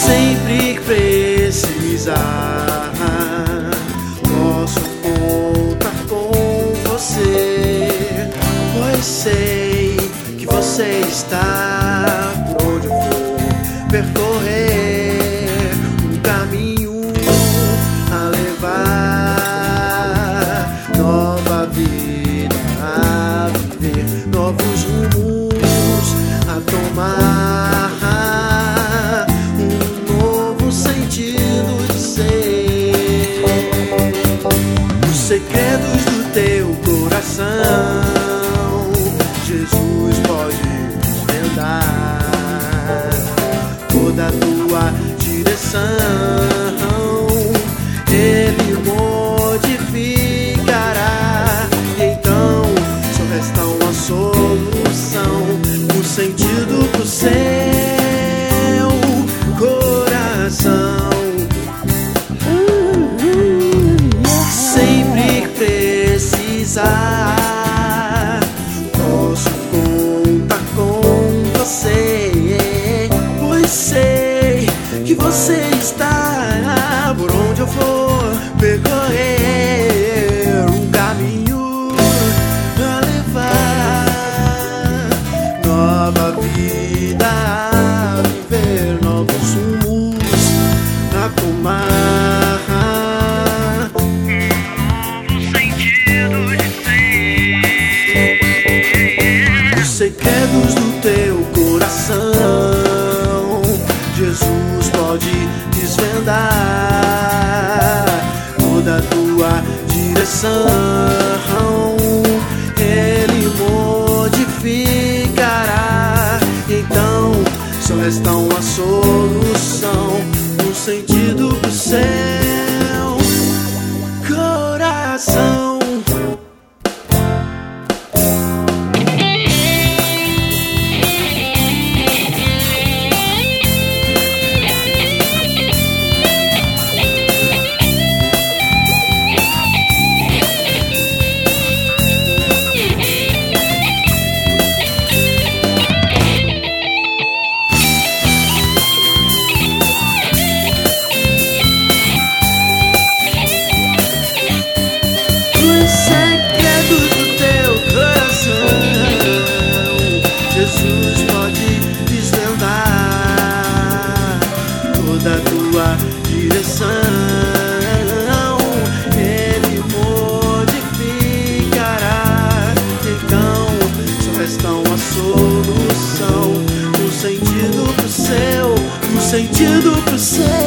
Sempre que precisar, posso contar com você, pois sei que você está por onde eu for percorrer um caminho a levar nova vida, a viver novos rumos a tomar, um novo sentido de ser. Os segredos do teu coração Jesus pode desvendar, toda a tua direção Ele modificará. Então só resta uma solução, um sentido pro seu coração. Sempre que precisar, posso contar com você, pois sei que você está por onde eu for percorrer um caminho a levar nova vida, a viver novos rumos a tomar, um novo sentido de ser. Os segredos do teu coração Jesus pode desvendar, toda a tua direção Ele modificará. Então só resta uma solução, um sentido pro seu coração. Jesus pode desvendar toda a tua direção, Ele modificará. Então só resta uma solução, um sentido pro seu